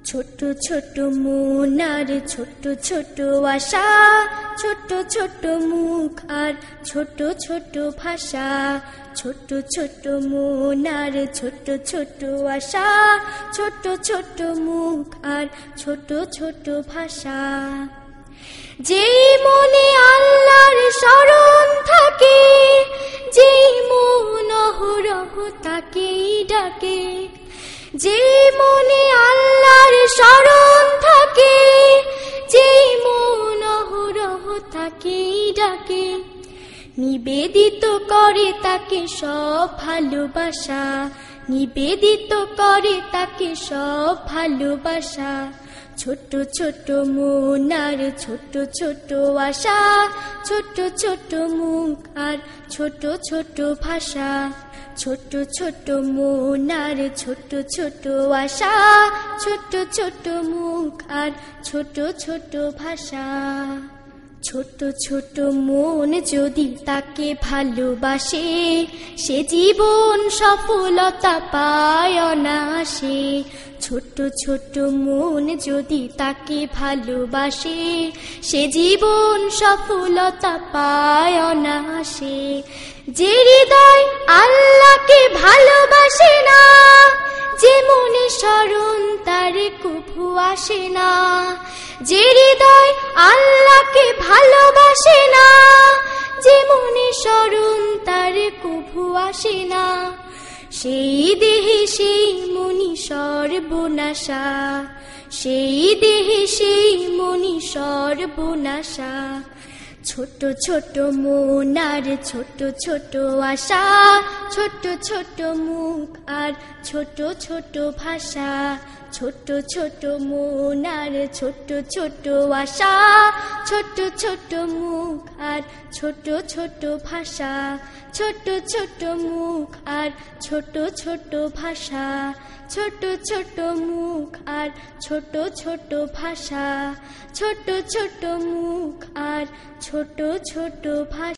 ছোট ছোট মন আর ছোট ছোট আশা, ছোট ছোট মুখ আর ছোট ছোট ভাষা। ছোট ছোট মন আর ছোট ছোট আশা, ছোট ছোট মুখ আর ছোট ছোট ভাষা। যেই মনে আল্লাহর স্মরণ থাকে, যেই মন অহরহ তাকেই ডাকে। যেই মনে আল্লাহর স্মরণ থাকে, যেই মন অহরহ তাকেই ডাকে। নিবেদিত করে তাকে সব ভালোবাসা, নিবেদিত করে তাকে সব ভালোবাসা। ছোট ছোট মন আর ছোট ছোট আশা, ছোট ছোট মুখ আর ছোট ছোট ভাষা। ছোট ছোট মন আর ছোট ছোট আশা, ছোট ছোট মুখ আর ছোট ছোট ভাষা। ছোট ছোট মন যদি তাকে ভালোবাসে, সে জীবন সফলতা পায় অনায়াসে। ছোট ছোট মন যদি তাকে ভালোবাসে, সে জীবন সফলতা পায় অনায়াসে। যে হৃদয় আল্লাহকে ভালোবাসে না, যে মনে স্মরণ তার কভু আসে না। যে হৃদয় আল্লাহকে ভালোবাসে না, যে মনে স্মরণ তার কভু আসে না। সেই দেহে সেই মনি সর্বনাশা, সেই দেহে সেই মনি সর্বনাশা। ছোট ছোট মন আর ছোট ছোট আশা, ছোট ছোট মুখ আর ছোট ছোট ভাষা। ছোট ছোট মন আর ছোট ছোট আশা, ছোট ছোট মুখ আর ছোট ছোট ভাষা। ছোট ছোট মুখ আর ছোট ছোট ভাষা। ছোট ছোট মুখ আর ছোট ছোট ভাষা। ছোট ছোট মুখ আর ছোট ছোট ভাষা।